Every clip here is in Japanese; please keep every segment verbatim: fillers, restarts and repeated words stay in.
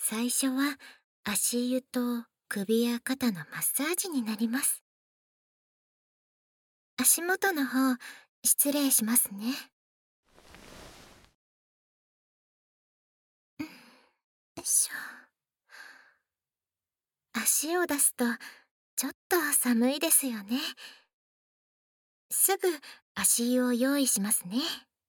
最初は足湯と首や肩のマッサージになります。足元の方、失礼しますね。よいしょ。足を出すとちょっと寒いですよね。すぐ足湯を用意しますね。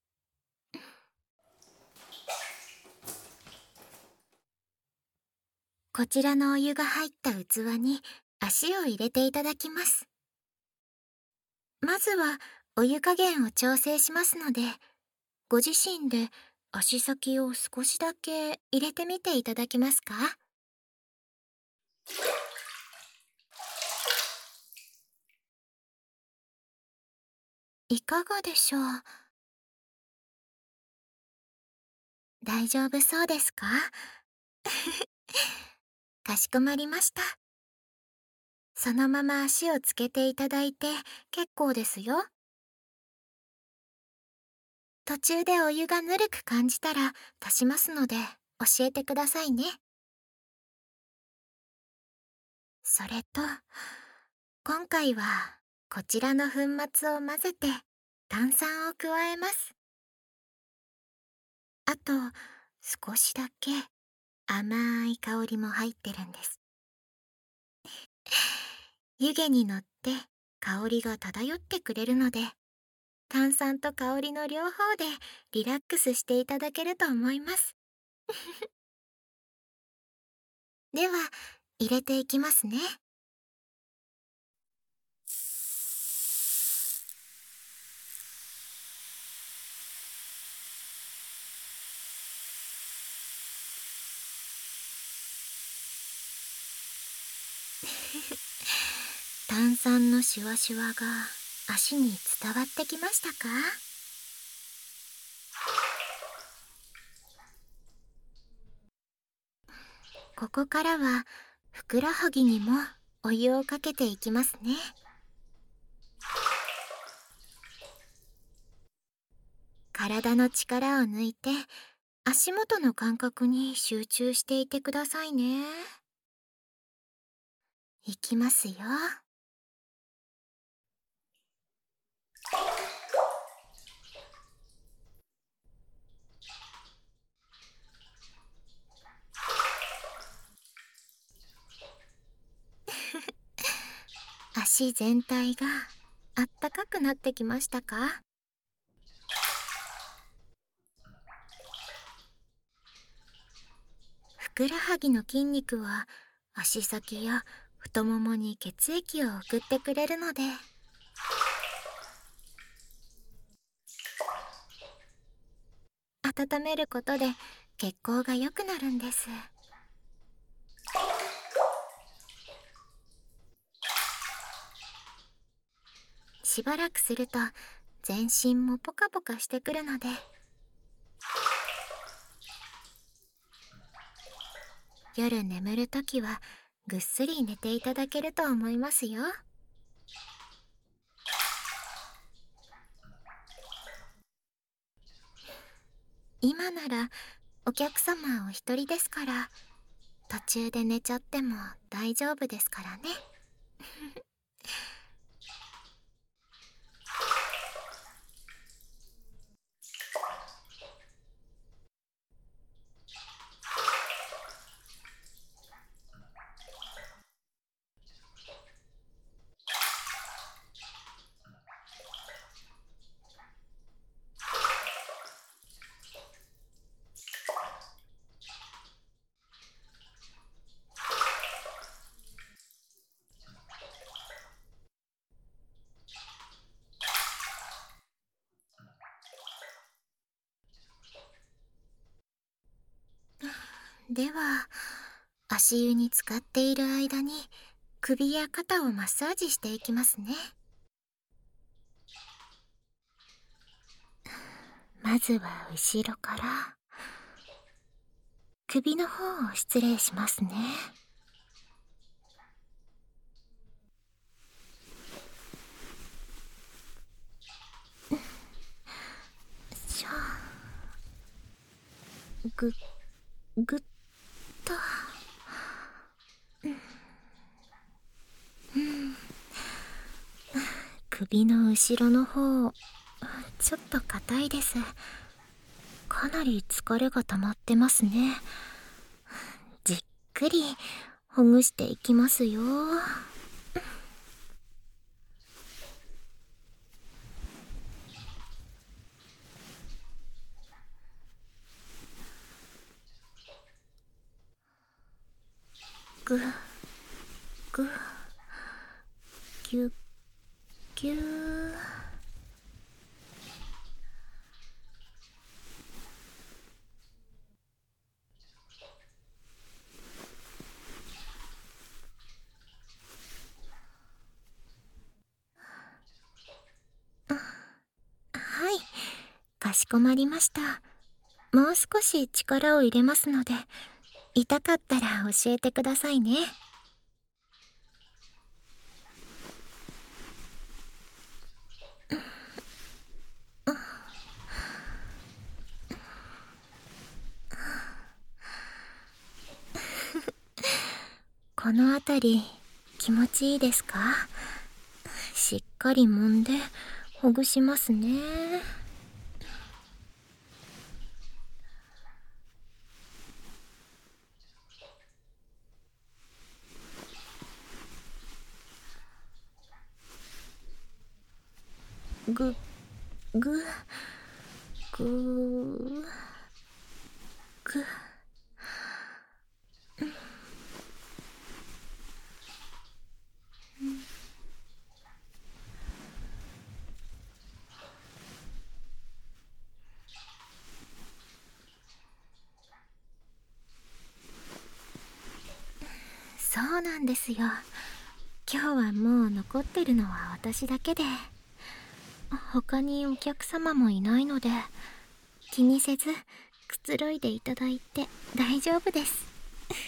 こちらのお湯が入った器に足を入れていただきます。まずはお湯加減を調整しますので、ご自身で足先を少しだけ入れてみていただけますか？いかがでしょう？大丈夫そうですか？かしこまりました。そのまま足をつけていただいて結構ですよ。途中でお湯がぬるく感じたら足しますので教えてくださいね。それと、今回はこちらの粉末を混ぜて炭酸を加えます。あと、少しだけ甘い香りも入ってるんです。湯気に乗って香りが漂ってくれるので、炭酸と香りの両方でリラックスしていただけると思います。では、入れていきますね。炭酸のシュワシュワが足に伝わってきましたか？ここからはふくらはぎにもお湯をかけていきますね。体の力を抜いて足元の感覚に集中していてくださいね。いきますよ。足全体があったかくなってきましたか？ふくらはぎの筋肉は足先や太ももに血液を送ってくれるので、温めることで血行が良くなるんです。しばらくすると全身もポカポカしてくるので、夜眠るときはぐっすり寝ていただけると思いますよ。今ならお客様お一人ですから、途中で寝ちゃっても大丈夫ですからね。では、足湯に浸かっている間に首や肩をマッサージしていきますね。まずは後ろから首の方を失礼しますね。よいしょ。ぐぐっと。うん、首の後ろの方、ちょっと硬いです。かなり疲れが溜まってますね。じっくりほぐしていきますよ。ぐぐぎゅぎゅ。はい、かしこまりました。もう少し力を入れますので、痛かったら教えてくださいね。この辺り気持ちいいですか？しっかり揉んでほぐしますね。ぐぐぐぐ。そうなんですよ。今日はもう残ってるのは私だけで、他にお客様もいないので、気にせずくつろいでいただいて大丈夫です。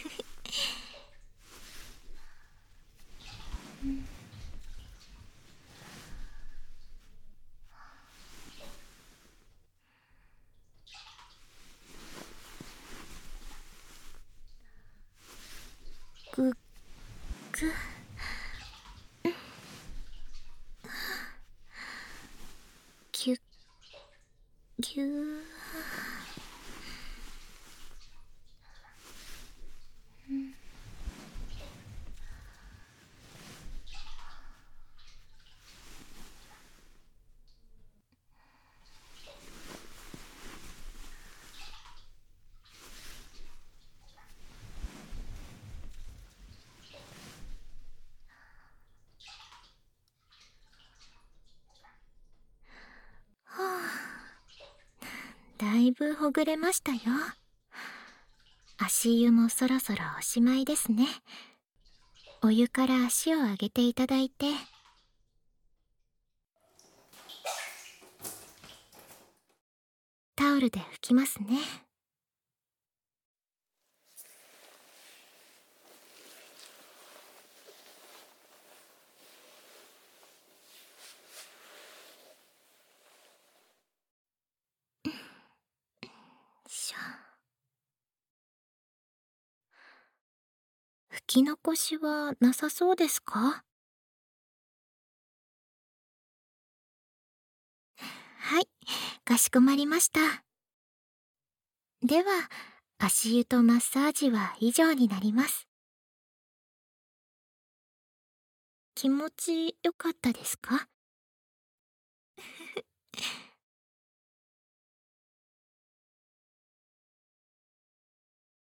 ぐぐぎゅぎゅー。はあ、だいぶほぐれましたよ。足湯もそろそろおしまいですね。お湯から足を上げていただいて、タオルで拭きますね。しょ。拭き残しはなさそうですか？はい、かしこまりました。では、足湯とマッサージは以上になります。気持ちよかったですか？